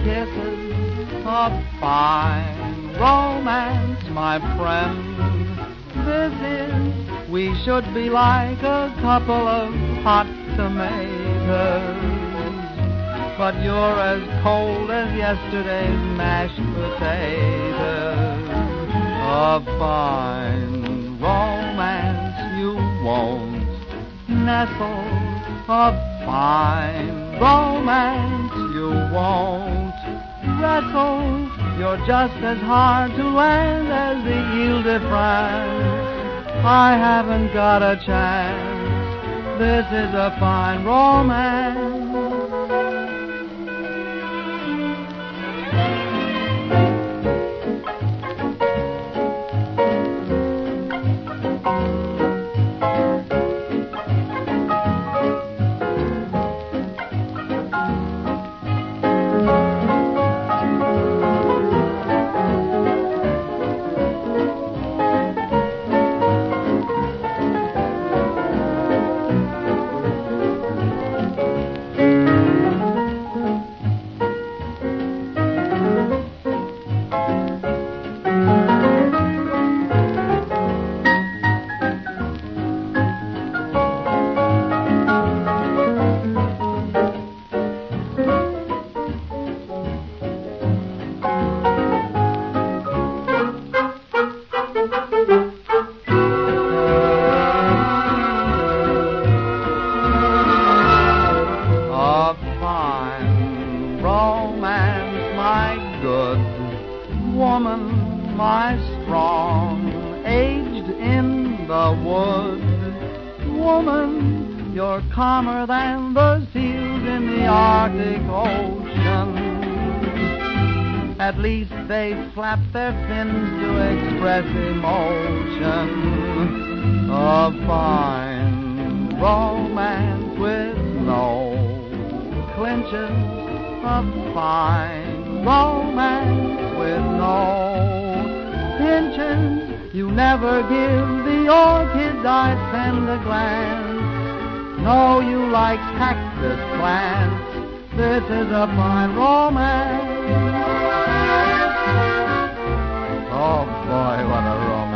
kisses, a fine romance, my friend. This is, we should be like a couple of hot tomatoes. But you're as cold as yesterday's mashed potatoes. A fine romance you won't nestle. A fine romance you won't wrestle. You're just as hard to land as the Ile-de-France. I haven't got a chance. This is a fine romance. Romance, my good woman, my strong, aged in the wood. Woman, you're calmer than the seals in the Arctic Ocean. At least they flap their fins to express emotion. A fine romance with no clinches. A fine romance with no pinches. You never give the orchids I send a glance. No, you like cactus plants. This is a fine romance. Oh boy, what a romance.